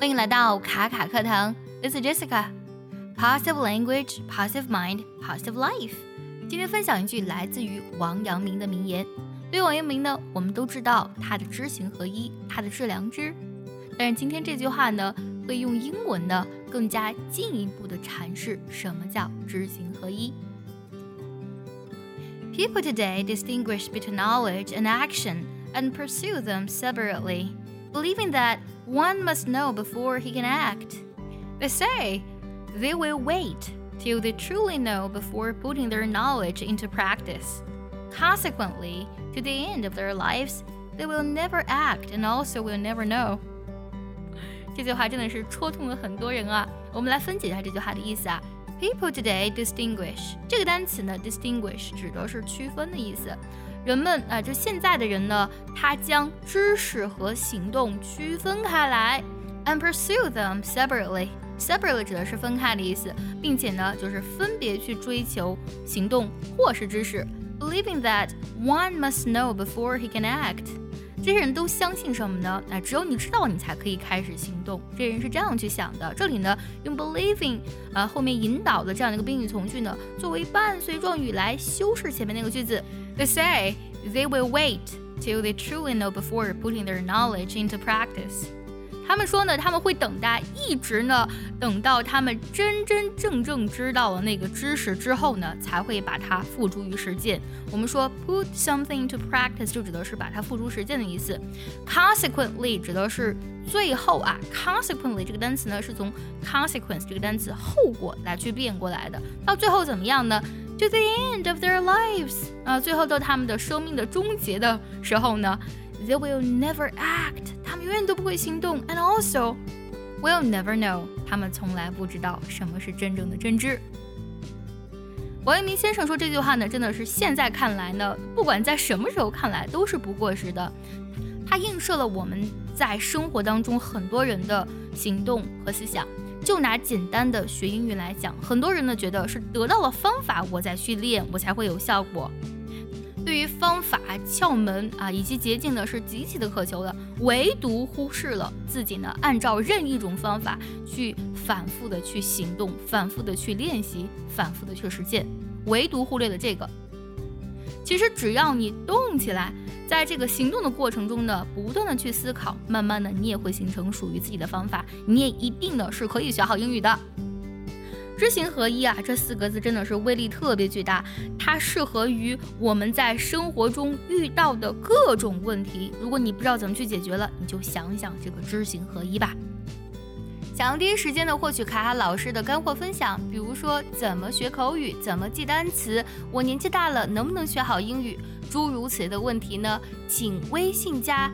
欢迎来到卡卡课堂 This is Jessica Positive language, positive mind, positive life 今天分享一句来自于王阳明的名言。对于王阳明呢，我们都知道他的知行合一，他的致良知，但是今天这句话呢，会用英文呢更加进一步的阐释什么叫知行合一。People today distinguish between knowledge and action and pursue them separately, believing that one must know before he can act. They say they will wait till they truly know before putting their knowledge into practice. Consequently, to the end of their lives, they will never act and also will never know. 这句话真的是戳痛了很多人啊！我们来分解一下这句话的意思啊。People today distinguish 这个单词呢 distinguish 指的是区分的意思。人们就现在的人呢，他将知识和行动区分开来 and pursue them separately. Separately 指的是分开的意思，并且呢，就是分别去追求行动或是知识。Believing that one must know before he can act. 这些人都相信什么呢？只有你知道，你才可以开始行动。这些人是这样去想的。这里呢，用 believing 后面引导的这样的一个宾语从句呢，作为伴随状语来修饰前面那个句子。They say they will wait till they truly know before putting their knowledge into practice. 他们说呢，他们会等待，一直呢，等到他们真真正正知道了那个知识之后呢，才会把它付诸于实践。我们说 put something into practice 就指的是把它付诸实践的意思。Consequently 指的是最后啊 ，consequently 这个单词呢是从 consequence 这个单词后果来去变过来的。到最后怎么样呢？To the end of their lives 最后到他们的生命的终结的时候呢 They will never act 他们永远都不会行动 And also will never know 他们从来不知道什么是真正的真知。王阳明先生说这句话呢，真的是现在看来呢，不管在什么时候看来都是不过时的。它映射了我们在生活当中很多人的行动和思想。就拿简单的学英语来讲，很多人呢觉得是得到了方法，我再去练，我才会有效果。对于方法、窍门以及捷径呢，是极其的渴求的，唯独忽视了自己呢，按照任意一种方法去反复的去行动，反复的去练习，反复的去实践，唯独忽略了这个。其实只要你动起来，在这个行动的过程中呢，不断的去思考，慢慢的你也会形成属于自己的方法，你也一定呢是可以学好英语的。知行合一这4个字真的是威力特别巨大，它适合于我们在生活中遇到的各种问题。如果你不知道怎么去解决了，你就想想这个知行合一吧。想要第一时间的获取卡卡老师的干货分享，比如说怎么学口语，怎么记单词，我年纪大了能不能学好英语，诸如此类的问题呢，请微信加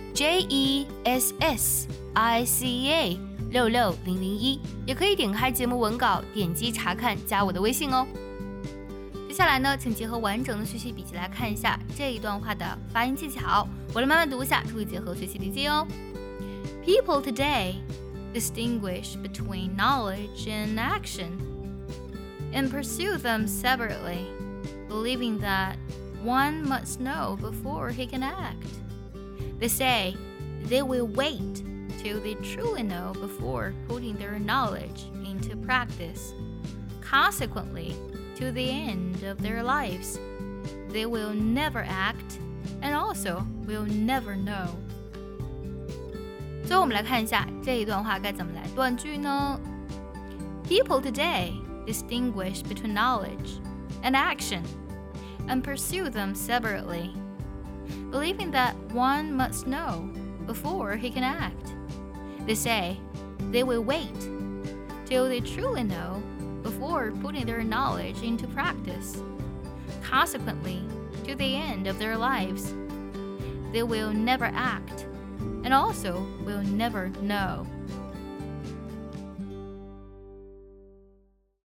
JESSICA66001，也可以点开节目文稿，点击查看，加我的微信哦。接下来呢，请结合完整的学习笔记来看一下这一段话的发音技巧，我来慢慢读一下，注意结合学习笔记哦。People today distinguish between knowledge and action and pursue them separately, believing that one must know before he can act. They say they will wait till they truly know before putting their knowledge into practice. Consequently, to the end of their lives, they will never act and also will never know. 最后我们来看一下这一段话该怎么来断句呢？ People today distinguish between knowledge and action and pursue them separately, believing that one must know before he can act. They say they will wait till they truly know before putting their knowledge into practice. Consequently, to the end of their lives, they will never act and also will never know.